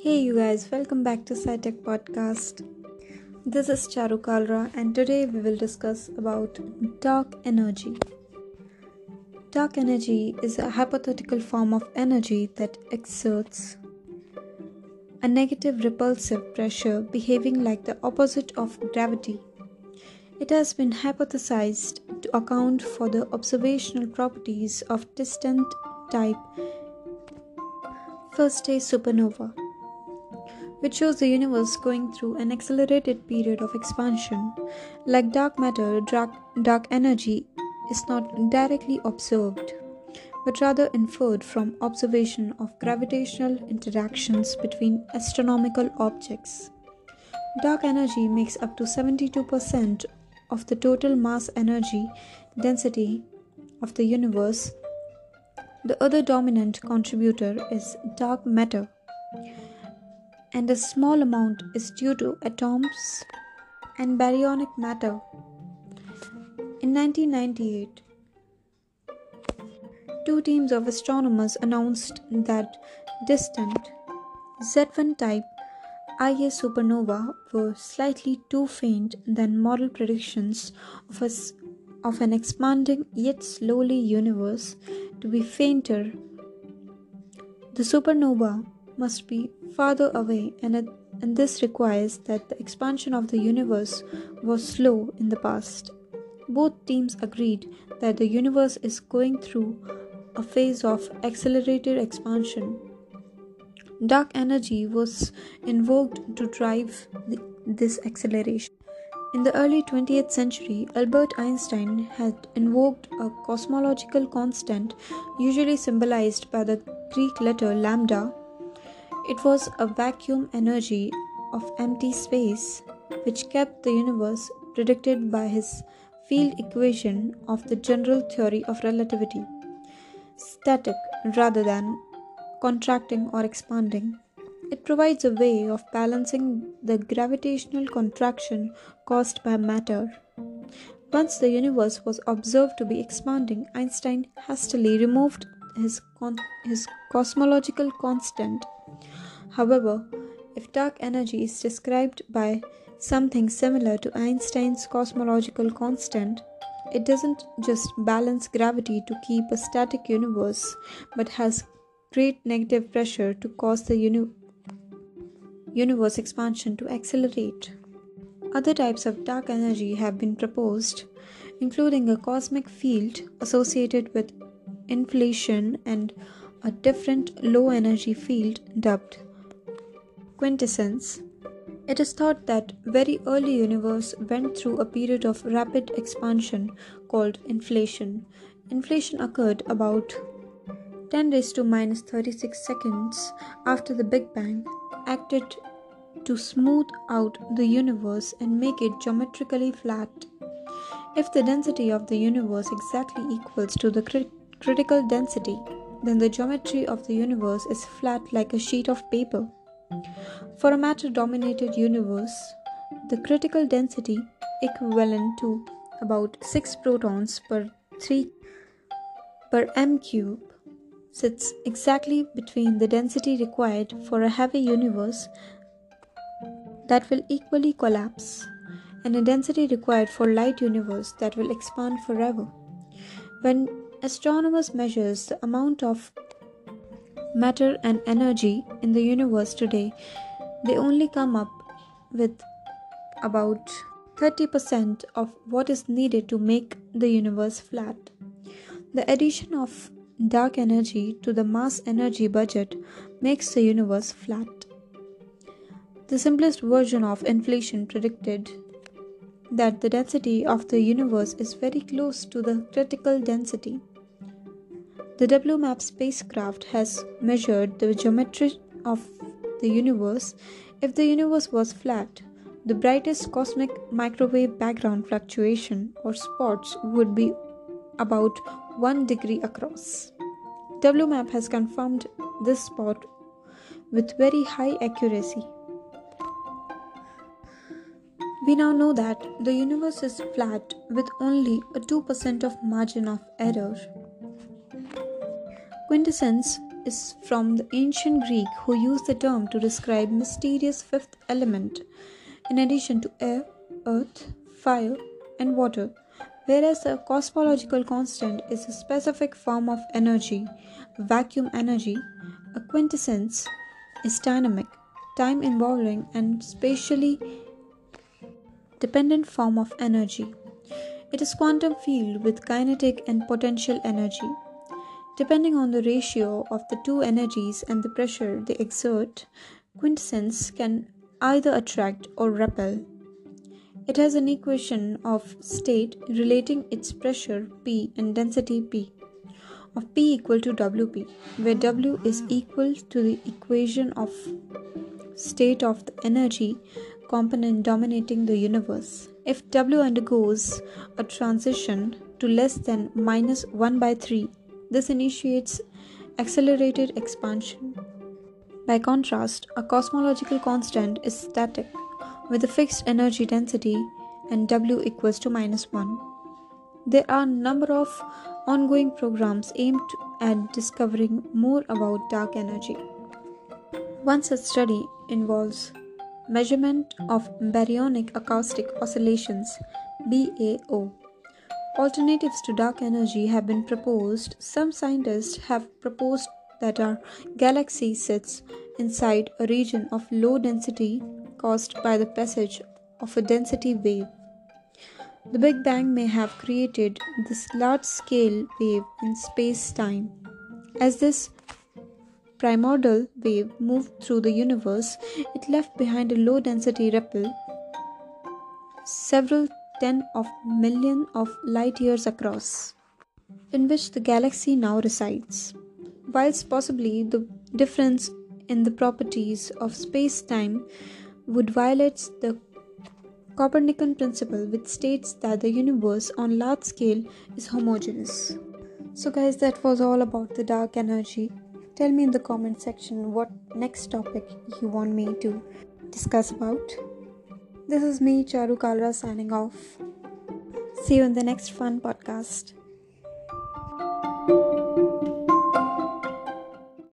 Hey you guys, welcome back to SciTech Podcast. This is Charu Kalra and today we will discuss about dark energy. Dark energy is a hypothetical form of energy that exerts a negative repulsive pressure behaving like the opposite of gravity. It has been hypothesized to account for the observational properties of distant type first-stage supernova, which shows the universe going through an accelerated period of expansion. Like dark matter, dark energy is not directly observed, but rather inferred from observation of gravitational interactions between astronomical objects. Dark energy makes up to 72% of the total mass energy density of the universe. The other dominant contributor is dark matter, and a small amount is due to atoms and baryonic matter. In 1998, two teams of astronomers announced that distant Z1 type Ia supernova were slightly too faint than model predictions of an expanding yet slowly universe to be fainter. The supernova must be farther away, and this requires that the expansion of the universe was slow in the past. Both teams agreed that the universe is going through a phase of accelerated expansion. Dark energy was invoked to drive this acceleration. In the early 20th century, Albert Einstein had invoked a cosmological constant, usually symbolized by the Greek letter lambda. It was a vacuum energy of empty space, which kept the universe predicted by his field equation of the general theory of relativity, static rather than contracting or expanding. It provides a way of balancing the gravitational contraction caused by matter. Once the universe was observed to be expanding, Einstein hastily removed his cosmological constant. However, if dark energy is described by something similar to Einstein's cosmological constant, it doesn't just balance gravity to keep a static universe, but has great negative pressure to cause the universe expansion to accelerate. Other types of dark energy have been proposed, including a cosmic field associated with inflation and a different low energy field dubbed quintessence. It is thought that very early universe went through a period of rapid expansion called inflation. Inflation occurred about 10 raised to minus 36 seconds after the Big Bang, acted to smooth out the universe and make it geometrically flat. If the density of the universe exactly equals to the critical density, then the geometry of the universe is flat like a sheet of paper. For a matter-dominated universe, the critical density, equivalent to about 6 protons per m cube, sits exactly between the density required for a heavy universe that will equally collapse and a density required for light universe that will expand forever. When astronomers measure the amount of matter and energy in the universe today, they only come up with about 30% of what is needed to make the universe flat. The addition of dark energy to the mass energy budget makes the universe flat. The simplest version of inflation predicted that the density of the universe is very close to the critical density. The WMAP spacecraft has measured the geometry of the universe. If the universe was flat, the brightest cosmic microwave background fluctuation or spots would be about 1 degree across. WMAP has confirmed this spot with very high accuracy. We now know that the universe is flat with only a 2% of margin of error. Quintessence is from the ancient Greek, who used the term to describe mysterious fifth element in addition to air, earth, fire, and water, whereas a cosmological constant is a specific form of energy, vacuum energy. A quintessence is dynamic, time involving, and spatially dependent form of energy. It is quantum field with kinetic and potential energy. Depending on the ratio of the two energies and the pressure they exert, quintessence can either attract or repel. It has an equation of state relating its pressure P and density P of P equal to Wp, where W is equal to the equation of state of the energy component dominating the universe. If W undergoes a transition to less than minus 1 by 3, this initiates accelerated expansion. By contrast, a cosmological constant is static, with a fixed energy density and W equals to minus 1. There are a number of ongoing programs aimed at discovering more about dark energy. One such study involves measurement of baryonic acoustic oscillations (BAO). Alternatives to dark energy have been proposed. Some scientists have proposed that our galaxy sits inside a region of low density caused by the passage of a density wave. The Big Bang may have created this large-scale wave in space-time. As this primordial wave moved through the universe, it left behind a low-density ripple several millions of light-years across, in which the galaxy now resides. Whilst possibly the difference in the properties of space-time would violate the Copernican principle, which states that the universe on large scale is homogeneous. So guys, that was all about the dark energy. Tell me in the comment section what next topic you want me to discuss about. This is me, Charu Kalra, signing off. See you in the next fun podcast.